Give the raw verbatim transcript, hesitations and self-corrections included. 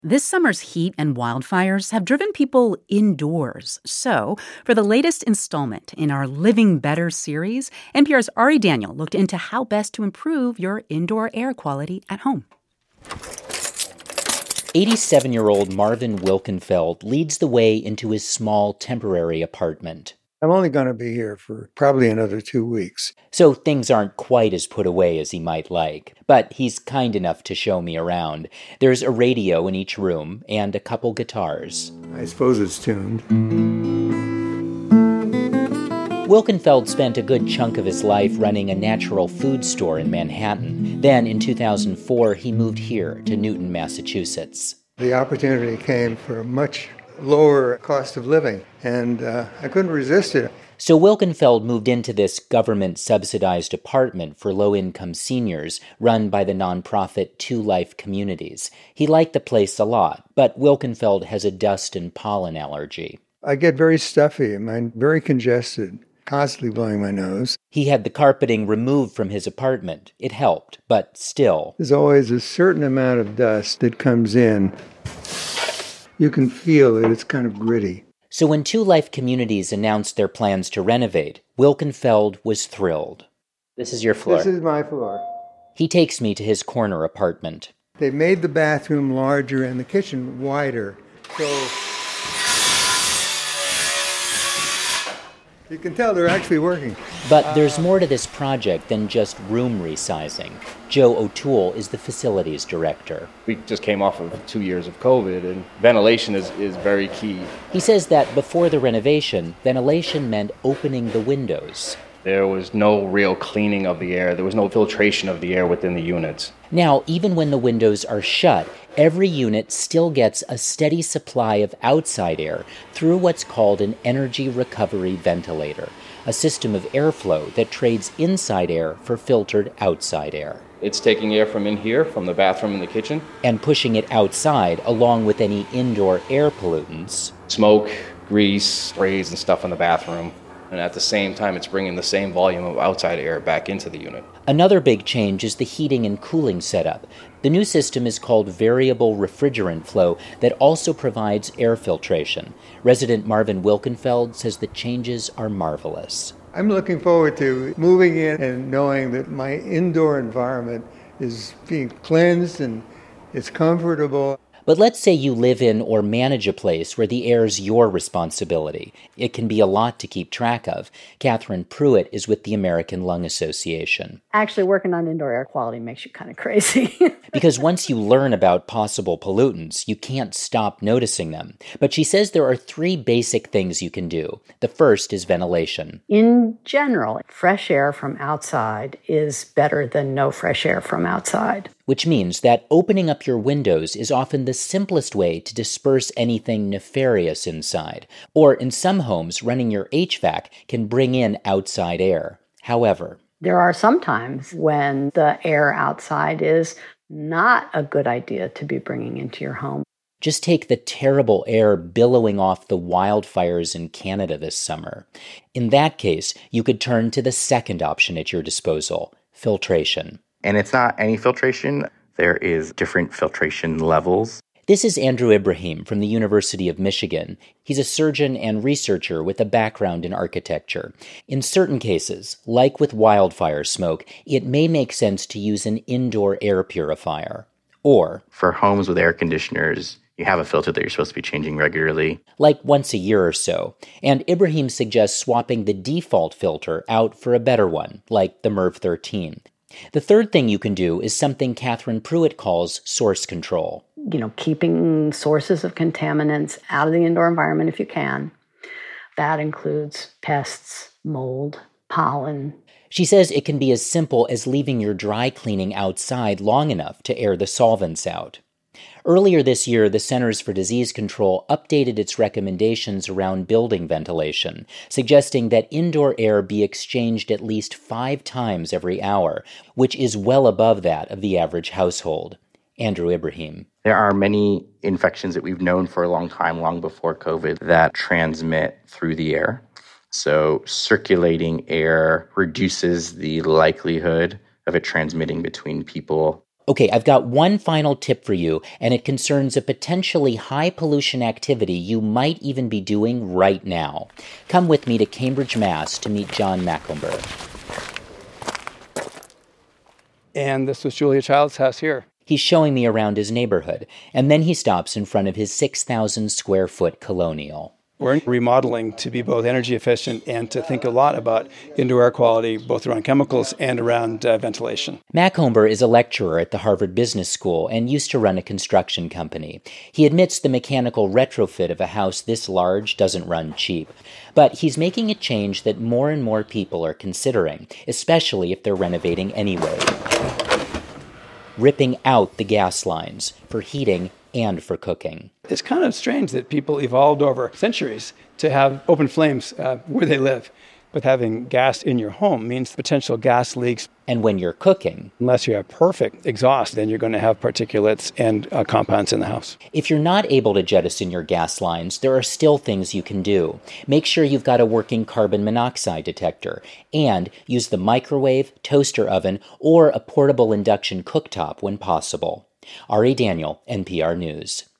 This summer's heat and wildfires have driven people indoors. So, for the latest installment in our Living Better series, N P R's Ari Daniel looked into how best to improve your indoor air quality at home. eighty-seven-year-old Marvin Wilkenfeld leads the way into his small temporary apartment. I'm only going to be here for probably another two weeks. So things aren't quite as put away as he might like. But he's kind enough to show me around. There's a radio in each room and a couple guitars. I suppose it's tuned. Wilkenfeld spent a good chunk of his life running a natural food store in Manhattan. Then, in two thousand four, he moved here to Newton, Massachusetts. The opportunity came for a much lower cost of living, and uh, I couldn't resist it. So Wilkenfeld moved into this government-subsidized apartment for low-income seniors run by the nonprofit Two Life Communities. He liked the place a lot, but Wilkenfeld has a dust and pollen allergy. I get very stuffy, I'm very congested, constantly blowing my nose. He had the carpeting removed from his apartment. It helped, but still. There's always a certain amount of dust that comes in. You can feel it. It's kind of gritty. So when Two Life Communities announced their plans to renovate, Wilkenfeld was thrilled. This is your floor. This is my floor. He takes me to his corner apartment. They made the bathroom larger and the kitchen wider. So you can tell they're actually working. But there's more to this project than just room resizing. Joe O'Toole is the facilities director. We just came off of two years of COVID, and ventilation is, is very key. He says that before the renovation, ventilation meant opening the windows. There was no real cleaning of the air. There was no filtration of the air within the units. Now, even when the windows are shut, every unit still gets a steady supply of outside air through what's called an energy recovery ventilator, a system of airflow that trades inside air for filtered outside air. It's taking air from in here, from the bathroom and the kitchen, and pushing it outside along with any indoor air pollutants. Smoke, grease, sprays and stuff in the bathroom. And at the same time, it's bringing the same volume of outside air back into the unit. Another big change is the heating and cooling setup. The new system is called variable refrigerant flow that also provides air filtration. Resident Marvin Wilkenfeld says the changes are marvelous. I'm looking forward to moving in and knowing that my indoor environment is being cleansed and it's comfortable. But let's say you live in or manage a place where the air's your responsibility. It can be a lot to keep track of. Catherine Pruitt is with the American Lung Association. Actually, working on indoor air quality makes you kind of crazy. Because once you learn about possible pollutants, you can't stop noticing them. But she says there are three basic things you can do. The first is ventilation. In general, fresh air from outside is better than no fresh air from outside. Which means that opening up your windows is often the simplest way to disperse anything nefarious inside. Or in some homes, running your H V A C can bring in outside air. However, there are some times when the air outside is not a good idea to be bringing into your home. Just take the terrible air billowing off the wildfires in Canada this summer. In that case, you could turn to the second option at your disposal, filtration. And it's not any filtration. There is different filtration levels. This is Andrew Ibrahim from the University of Michigan. He's a surgeon and researcher with a background in architecture. In certain cases, like with wildfire smoke, it may make sense to use an indoor air purifier. Or, for homes with air conditioners, you have a filter that you're supposed to be changing regularly. Like once a year or so. And Ibrahim suggests swapping the default filter out for a better one, like the MERV thirteen. The third thing you can do is something Catherine Pruitt calls source control. You know, keeping sources of contaminants out of the indoor environment if you can. That includes pests, mold, pollen. She says it can be as simple as leaving your dry cleaning outside long enough to air the solvents out. Earlier this year, the Centers for Disease Control updated its recommendations around building ventilation, suggesting that indoor air be exchanged at least five times every hour, which is well above that of the average household. Andrew Ibrahim. There are many infections that we've known for a long time, long before COVID, that transmit through the air. So circulating air reduces the likelihood of it transmitting between people. Okay, I've got one final tip for you, and it concerns a potentially high-pollution activity you might even be doing right now. Come with me to Cambridge, Mass. to meet John Macomber. And this was Julia Child's house here. He's showing me around his neighborhood, and then he stops in front of his six thousand square foot colonial. We're remodeling to be both energy efficient and to think a lot about indoor air quality, both around chemicals and around uh, ventilation. Macomber is a lecturer at the Harvard Business School and used to run a construction company. He admits the mechanical retrofit of a house this large doesn't run cheap. But he's making a change that more and more people are considering, especially if they're renovating anyway. Ripping out the gas lines for heating and for cooking. It's kind of strange that people evolved over centuries to have open flames uh, where they live. But having gas in your home means potential gas leaks. And when you're cooking, unless you have perfect exhaust, then you're going to have particulates and uh, compounds in the house. If you're not able to jettison your gas lines, there are still things you can do. Make sure you've got a working carbon monoxide detector, and use the microwave, toaster oven, or a portable induction cooktop when possible. Ari Daniel, N P R News.